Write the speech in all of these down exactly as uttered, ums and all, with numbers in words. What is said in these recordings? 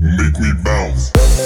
make me bounce.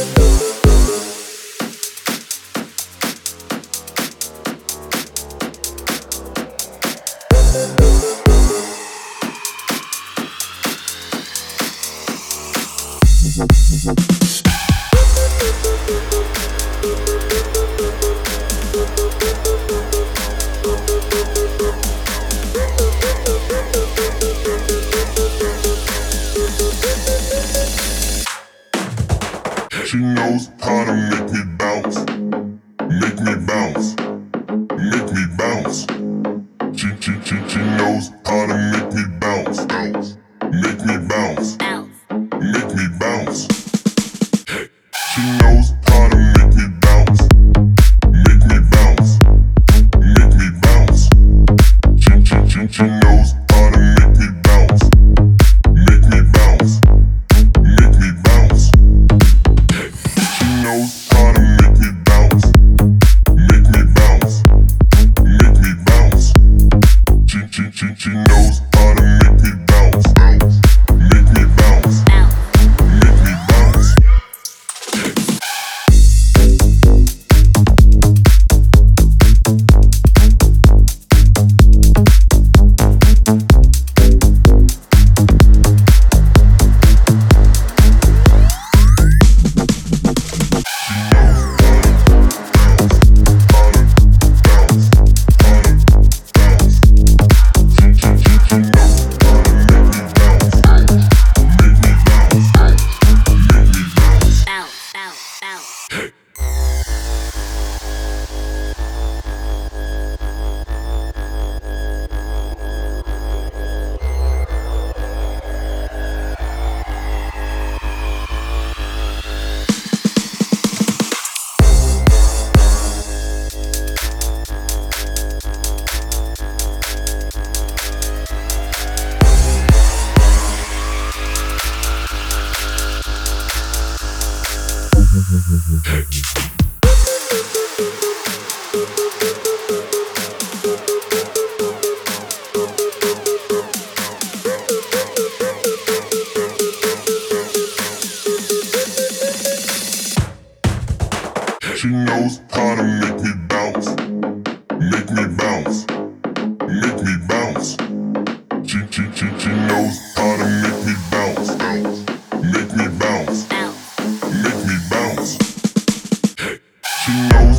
She knows how to make me bounce, make me bounce, make me bounce. She, she, she, she knows how to make me bounce, bounce, make me bounce, make me bounce. She knows how to make me bounce, make me bounce, make me bounce. She, she, she, she knows how to make me bounce, make me bounce, make me bounce. She knows how to make me bounce, make me bounce, make me bounce. She, she, she, she knows how to make me bounce, bounce, make me bounce, make me bounce. She knows how to make me bounce, make me bounce, make me bounce. She, she, she, she knows how to make me bounce, bounce, make me bounce, make me bounce. She knows